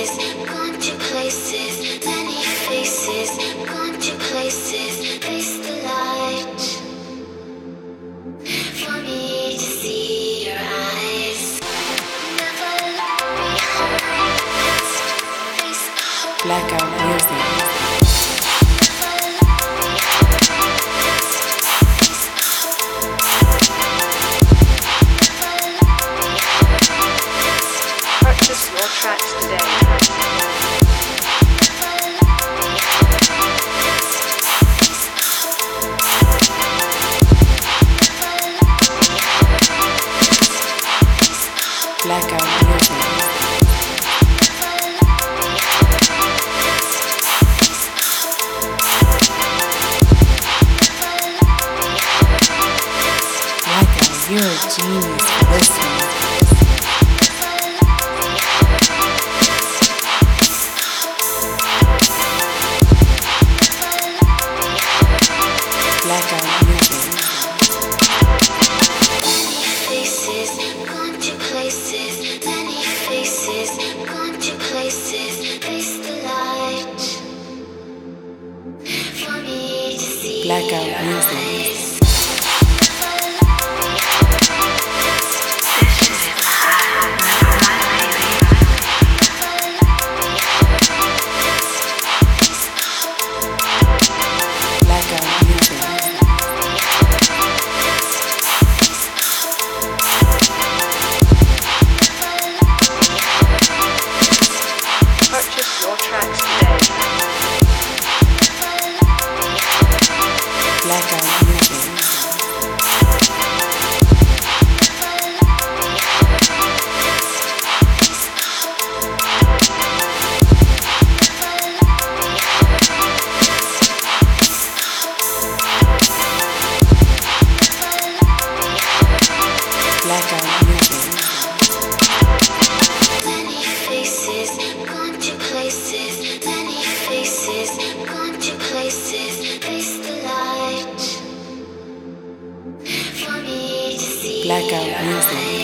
gone to places, many faces, gone to places, face the light. For me to see your eyes, never look behind, face the hope. Blackout music. Purchase your tracks today. Blackout music. Blackout, you're a genius for listening. Blackout music. Many faces, gone to places, many faces, gone to places, face the light. For me to see Blackout your music. eyes. Blackout music. Purchase your tracks today. Blackout music. Blackout music. Many faces, gone to places, many faces, gone to places, face the light. For me to see Blackout your music. eyes.